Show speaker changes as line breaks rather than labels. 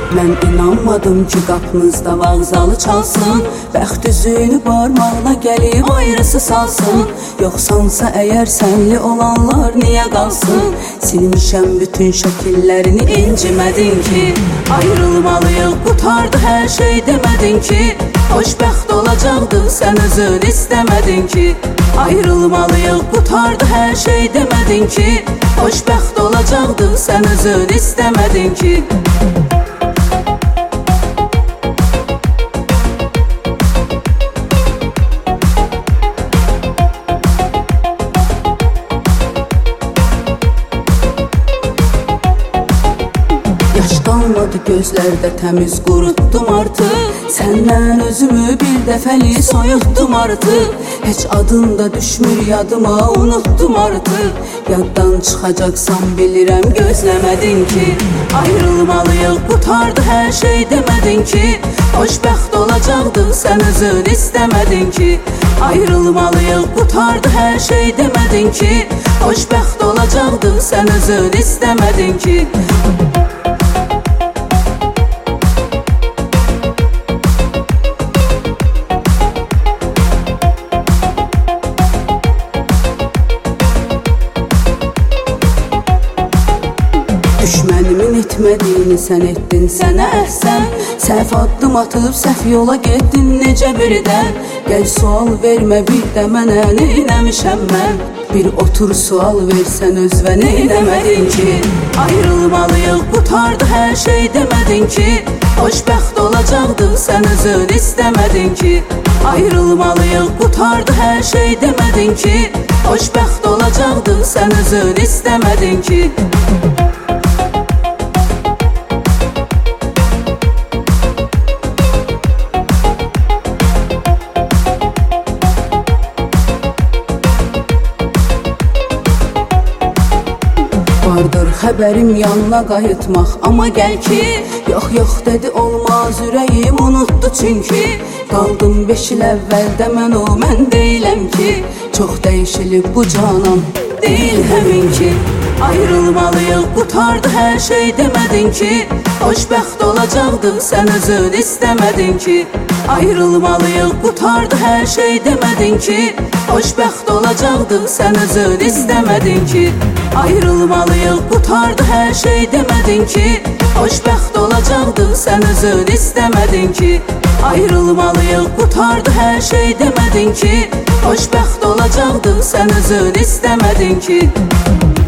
Mən inanmadım ki qapınızda vağzalı çalsın, bəxt üzüyünü barmağına gəlib ayrısı salsın. Yoxsansa əgər sənli olanlar niyə qalsın? Silmişəm bütün şəkillərini, incimədin ki. Ayrılmalıyıq, qutardı hər şey demədin ki. Xoşbəxt olacaqdı, sən özün istəmədin ki. Ayrılmalıyıq, qutardı hər şey demədin ki. Xoşbəxt olacaqdı, sən özün istəmədin ki. Yaş qalmadı gözlərdə, təmiz qurutdum artıq. Səndən özümü bir dəfəli soyutdum artıq. Heç adın da düşmür yadıma, unutdum artıq. Yaddan çıxacaqsan bilirəm, gözləmədin ki. Ayrılmalıyıq, qutardı hər şey demədin ki. Xoşbəxt olacaqdı, sən özün istəmədin ki. Ayrılmalıyıq, qutardı hər şey demədin ki. Xoşbəxt olacaqdı, sən özün istəmədin ki. Düşmənimin etmədiyini sən etdin, sənə əhsən. Səhv addım atıb səhv yola getdin necə birdən. Gəl sual vermə bir də mənə, neynəmişəm mən? Bir otur sual versən özvə, neynəmədin ki. Ayrılmalıyıq, qutardı hər şey demədin ki. Xoşbəxt olacaqdı, sən özün istəmədin ki. Ayrılmalıyıq, qutardı hər şey demədin ki. Xoşbəxt olacaqdı, sən özün istəmədin ki. Vardır xəbərim yanına qayıtmaq, amma gəl ki. Yox, yox dedi olmaz, ürəyim unutdu çünki. Qaldım 5 il əvvəldə mən o, mən deyiləm ki. Çox dəyişilib bu canan, deyil həmin ki. Ayrılmalıyıq, qutardı hər şey demədin ki. Xoşbəxt olacaqdı, sən özün istəmədin ki. Ayrılmalıyıq, qutardı hər şey demədin ki. Xoşbəxt olacaqdı, sən özün istəmədin ki. Ayrılmalıyıq, qutardı hər şey demədin ki. Xoşbəxt olacaqdı, sən özün istəmədin ki. Ayrılmalıyıq, qutardı hər şey demədin ki. Xoşbəxt olacaqdı, sən özün istəmədin ki.